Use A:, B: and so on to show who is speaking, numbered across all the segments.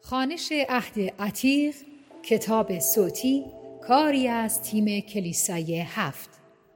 A: خوانش عهد عتیق، کتاب صوتی، کاری از تیم کلیسای 7.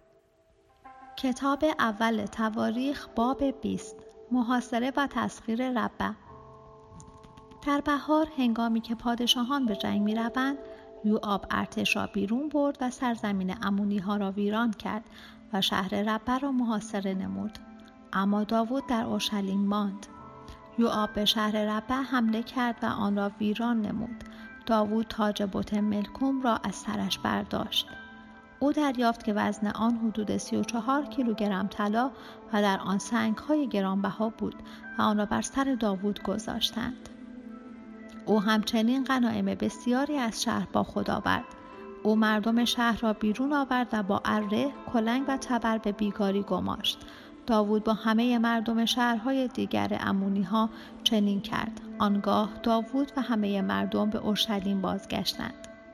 B: کتاب اول تواریخ باب 20. محاصره و تسخیر ربه. در بهار هنگامی که پادشاهان به جنگ می روند، یوآب ارتش را بیرون برد و سرزمین امونی ها را ویران کرد و شهر ربه را محاصره نمود. اما داوود در اورشلیم ماند. یوآب به شهر ربه حمله کرد و آن را ویران نمود. داوود تاج بت ملکوم را از سرش برداشت. او دریافت که وزن آن حدود 34 کیلوگرم طلا و در آن سنگ‌های گرانبها بود و آن را بر سر داوود گذاشتند. او همچنین غنایم بسیاری از شهر با خود آورد. او مردم شهر را بیرون آورد و با اره، کلنگ و تبر به بیگاری گماشت. داوود با همه مردم شهرهای دیگر امونی ها چنین کرد. آنگاه داوود و همه مردم به اورشلیم بازگشتند.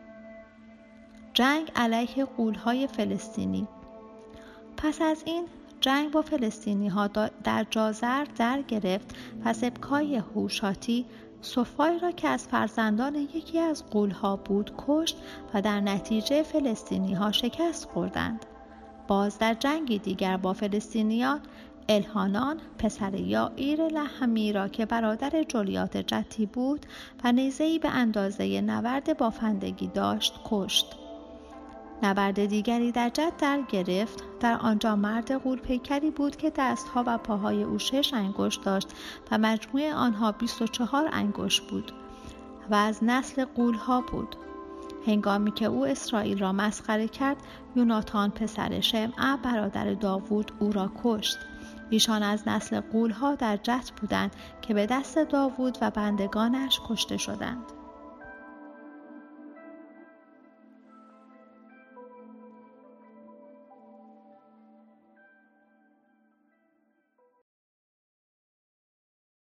B: جنگ علیه غول‌های فلسطینی. پس از این جنگ با فلسطینی ها در جازر در گرفت و سبکای هوشاتی صفای را که از فرزندان یکی از غول‌ها بود کشت و در نتیجه فلسطینی ها شکست خوردند. باز در جنگی دیگر با فلسطینیان، الحانان پسر یائیر لحمی را که برادر جلیات جتی بود و نیزه‌ای به اندازه نبرد بافندگی داشت کشت. نبرد دیگری در جد در گرفت. در آنجا مرد غول پیکری بود که دستها و پاهای او 6 انگشت داشت و مجموع آنها 24 انگشت بود و از نسل غول‌ها بود. هنگامی که او اسرائیل را مسخره کرد، یوناتان پسر شمعه برادر داوود او را کشت. ایشان از نسل غول‌ها در جت بودند که به دست داوود و بندگانش کشته شدند.